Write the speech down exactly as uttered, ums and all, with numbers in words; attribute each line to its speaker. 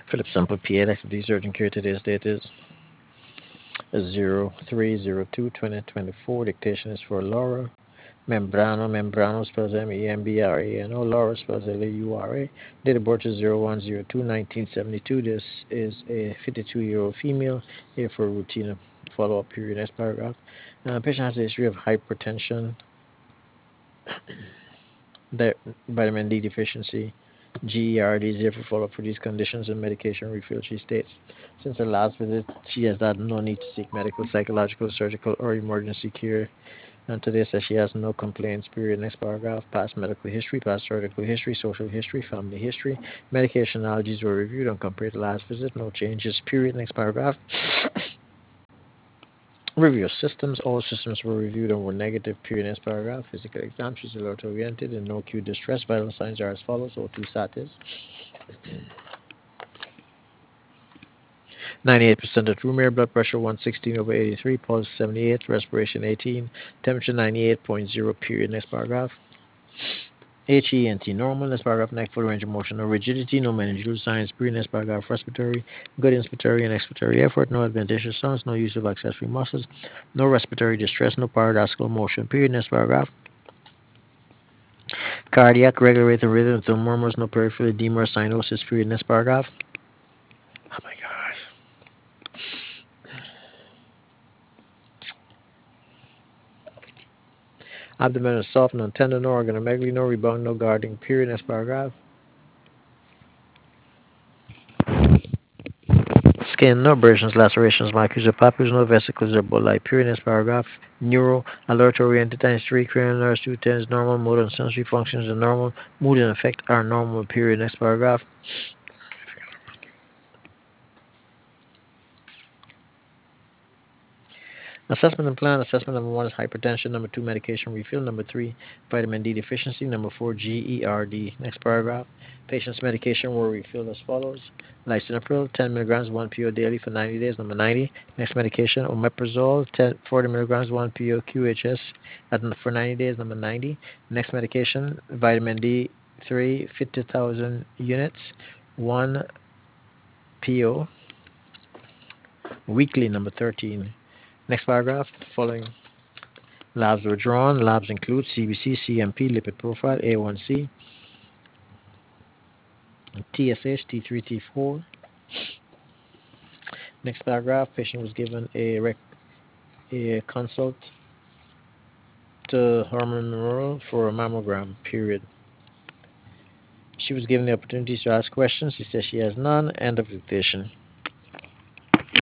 Speaker 1: Philip Sample P A, activity surgeon care. Today's date is zero three zero two twenty twenty-four. Dictation is for Laura. Membrano, Membrano spells M E M B R A N O. Laura spells L A U R A. Date of birth is zero one zero two nineteen seventy-two. This is a fifty-two year old female here for routine follow up period. Next paragraph. Uh, patient has a history of hypertension, di- vitamin D deficiency, G E R D is here for follow up for these conditions and medication refill. She states, since her last visit, she has had no need to seek medical, psychological, surgical, or emergency care. And today says she has no complaints, period. Next paragraph, past medical history, past surgical history, social history, family history. Medication allergies were reviewed and compared to last visit. No changes, period. Next paragraph. Review of systems. All systems were reviewed and were negative, period. Next paragraph. Physical exam. She's alert oriented and no acute distress. Vital signs are as follows. O two status. ninety-eight percent at room air. Blood pressure one sixteen over eighty-three. Pulse seventy-eight. Respiration eighteen. Temperature ninety-eight point zero, period. Next paragraph. H E N T normal. Next paragraph. Neck full range of motion. No rigidity. No meningeal signs. Period. Next paragraph. Respiratory. Good inspiratory and expiratory effort. No adventitious sounds. No use of accessory muscles. No respiratory distress. No paradoxical motion. Period. Next paragraph. Cardiac regular rate of rhythm. No murmurs. No peripheral edema or cyanosis. Period. Next paragraph. Oh my God. Abdomen is soft. No tendon. No organomegaly. No rebound. No guarding. Period. Next paragraph. Skin, no abrasions, lacerations, macules, or papules, no vesicles or bulli. Period. Next paragraph. Neuro, alert oriented times three, cranial nerves two ten is normal, motor and sensory functions are normal, mood and affect are normal. Period. Next paragraph. Assessment and plan. Assessment number one is hypertension. Number two, medication refill. Number three, vitamin D deficiency. Number four, G E R D. Next paragraph. Patient's medication were refilled as follows. Lisinopril, ten milligrams, one P O daily for ninety days. Number ninety. Next medication, omeprazole, ten, forty milligrams, one P O Q H S at, for ninety days. Number ninety. Next medication, vitamin D three, fifty thousand units, one P O weekly. Number thirteen. Next paragraph, following labs were drawn. Labs include C B C, C M P, lipid profile, A one C, T S H, T three, T four. Next paragraph, patient was given a, rec- a consult to Herman Memorial for a mammogram, period. She was given the opportunity to ask questions. She says she has none. End of dictation.